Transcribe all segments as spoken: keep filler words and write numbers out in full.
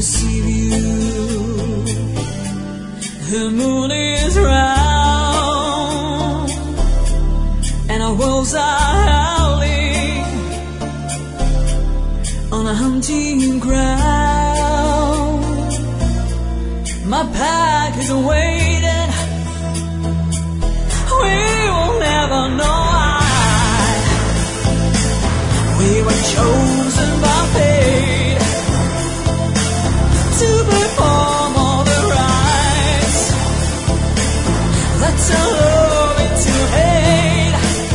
receive you. The moon is round and our wolves are howling on a hunting ground. My pack is waiting. We will never know why we were chosen by fate to perform all the rites. Let's love into hate.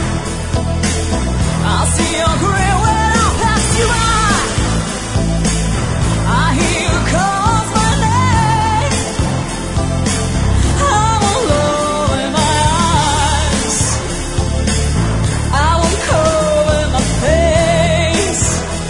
I'll see your grin when I pass you by. I hear you call my name. I won't lower in my eyes. I won't cover my face.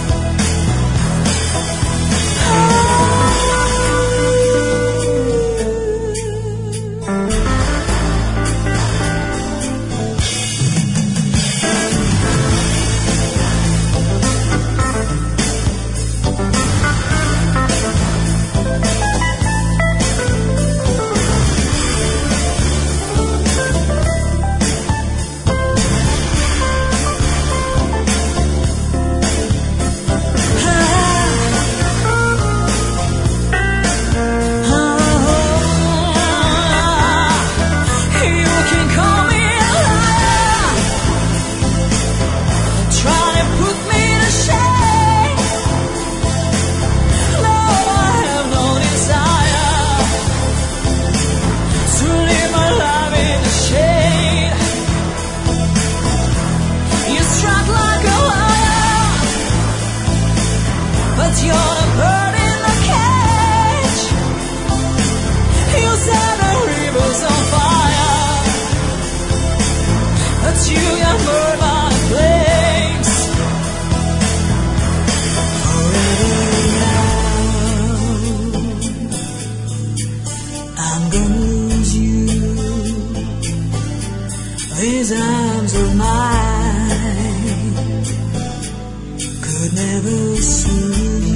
You're the bird in the cage. You set the rivers on fire, but you got burned by the flames. Forever now, I'm gonna lose you. These arms of mine could never soothe you.